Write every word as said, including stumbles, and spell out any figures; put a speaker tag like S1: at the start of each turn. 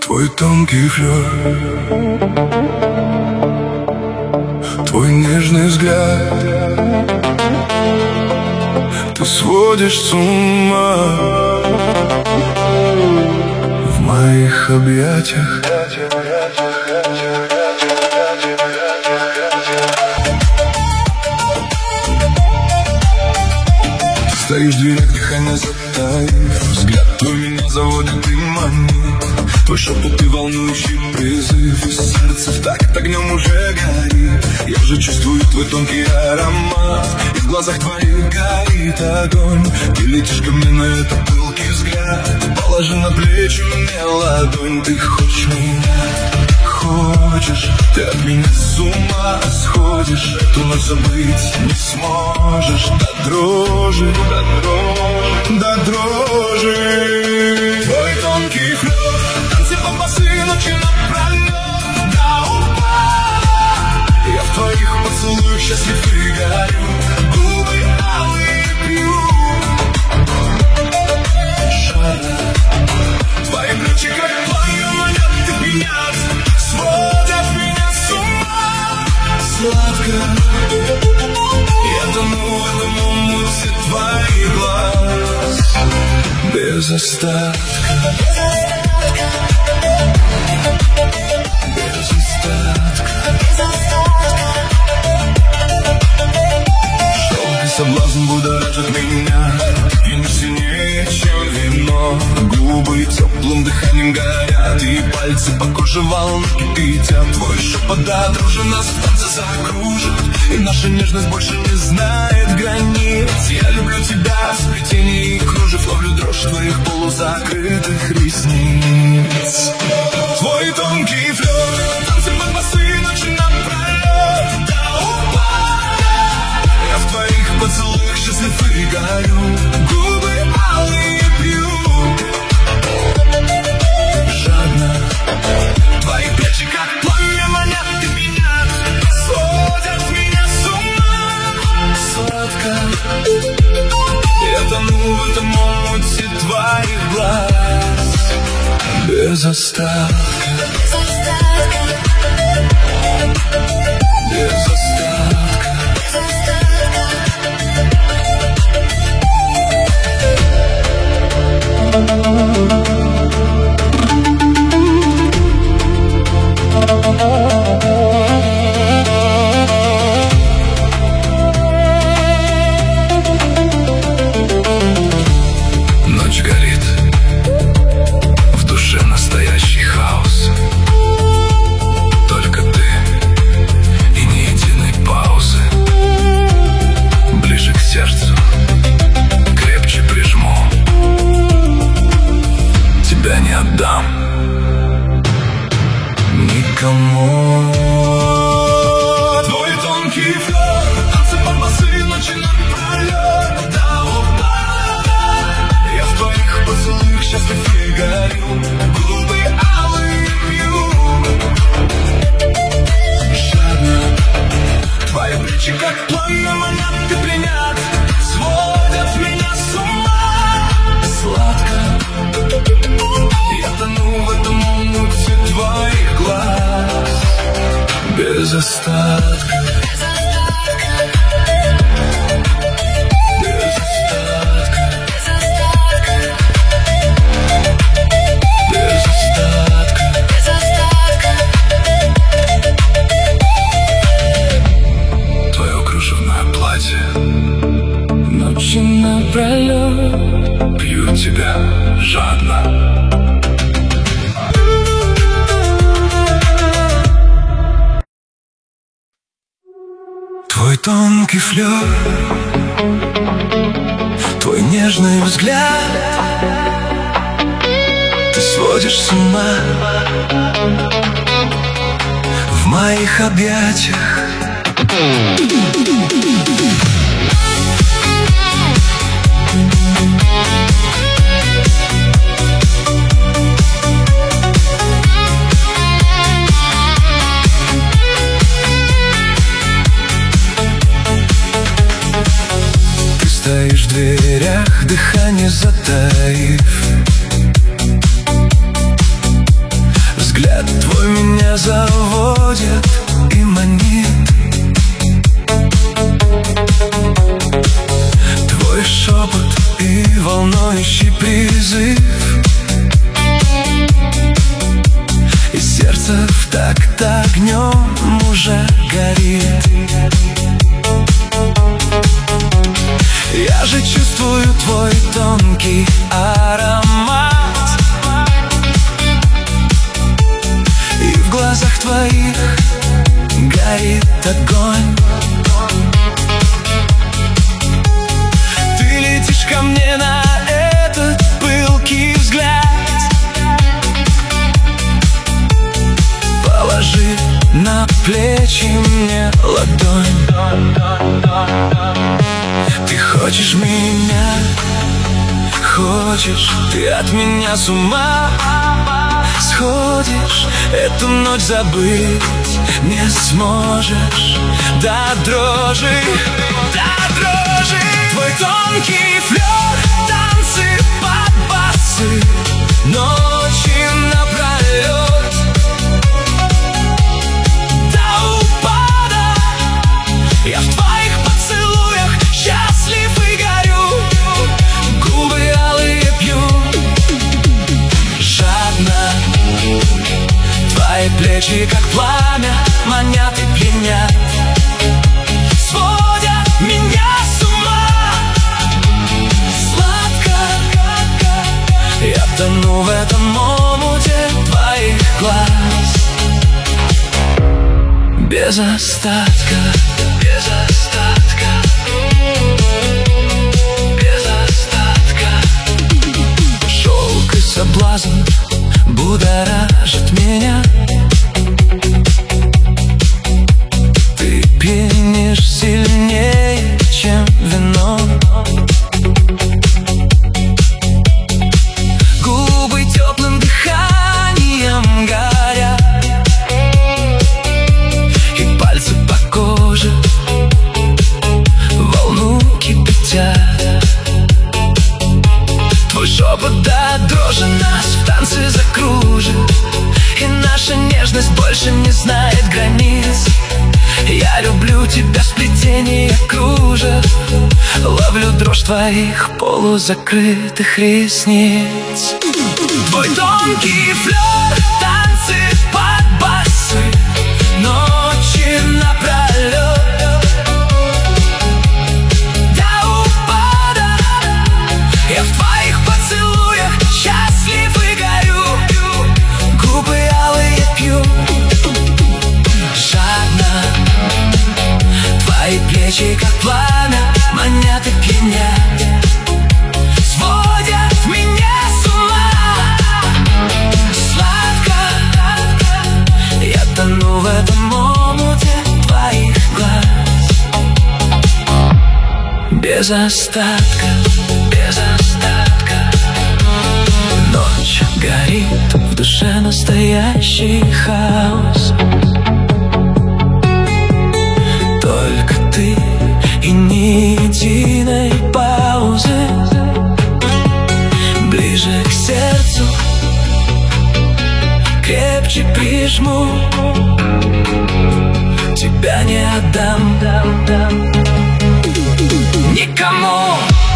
S1: Твой тонкий флёр, твой нежный взгляд, ты сводишь с ума. В моих объятиях стоишь в дверях, дыхание затаив, взгляд твой меня заводит и манит. Твой шепот и волнующий призыв, сердце в такт огнем уже горит. Я уже чувствую твой тонкий аромат, и в глазах твоих горит огонь. Ты летишь ко мне на этот пылкий взгляд, положи на плечи мне ладонь. Ты хочешь меня, хочешь, ты от меня с ума сходишь. Эту ночь забыть не сможешь. До дрожи, до дрожи, до дрожи. Твой тонкий флёр, танцы по басы, ночи напролёт, до упора. Я в твоих поцелуях счастлив и горю, губы алые пью. Жадно, твои плечи как пламя манят и пьянят, сводят меня с ума. Сладко, я тону в этом омуте твоих глаз, без остатка. Без остатка. Шелк и соблазн будоражит меня, и не сильнее, чем вино. Губы теплым дыханием горят, и пальцы по коже волны кипятят. Твой шепот до дрожи нас в танце закружит, и наша нежность больше не знает границ. Я люблю тебя в сплетении кружев, ловлю дрожь твоих полузакрытых ресниц. Твой тонкий флёр, танцы под басы, ночи напролёт, до упора. Я в твоих поцелуях счастлив и горю, губы алые пью. Жадно, твои плечи как пламя манят и пьянят, сводят меня с ума. Сладко, я тону в этом омуте твоих глаз, без остатка. Без остатка. Ночь горит, в душе настоящий хаос. Только ты и ни единой паузы. Ближе к сердцу, крепче прижму. Тебя не отдам никому. Твой тонкий флёр, танцы под басы, ночи напролёт, до упора. Я в твоих поцелуях счастлив и горю, губы алые пью. Жадно, твои плечи как пламя манят и пьянят, сводят меня с ума. Сладко, я тону в этом омуте твоих глаз, без остатка. Без остатка. Без остатка. Без остатка. Твое кружевное платье, ночи напролёт, пью тебя жадно. Твой тонкий флёр, твой нежный взгляд, ты сводишь с ума. В моих объятиях стоишь в дверях, дыхание затаив, тебя заводит и манит. Твой шепот и волнующий призыв, и сердце в такт огнем уже горит. Я же чувствую твой тонкий аромат, и в глазах твоих горит огонь. Ты летишь ко мне на этот пылкий взгляд, положи на плечи мне ладонь. Ты хочешь меня, хочешь, ты от меня с ума сходишь, эту ночь забыть не сможешь. До дрожи, до дрожи. Твой тонкий флёр, танцы под басы, ночи напролёт, до упада. Я в твоих поцелуях счастлив и горю, губы алые пью жадно. Твои плечи, как пламя, манят и пьянят, сводят меня с ума. Сладко, я тону в этом омуте твоих глаз. Без остатка, без остатка, без остатка. Шелк и соблазн будоражит меня. Ты пьянишь сильнее, чем вино. Губы теплым дыханием горят, и пальцы по коже волну кипятят. Твой шепот до дрожи нас в танце закружит, и наша нежность больше не знает границ. Я люблю тебя, сплетение кружев, ловлю дрожь твоих полузакрытых ресниц. Твой тонкий флёр, танцы под басы, ночи напролёт, до упада. Я в твоих поцелуях счастлив и горю, губы алые пью жадно. Твои плечи, как пламя, манят и пьянят, сводят меня с ума. Сладко, я тону в этом омуте твоих глаз. Без остатка, без остатка. Ночь горит, в душе настоящий хаос. Только ты и ни единой паузы. Ближе к сердцу, крепче прижму, тебя не отдам никому.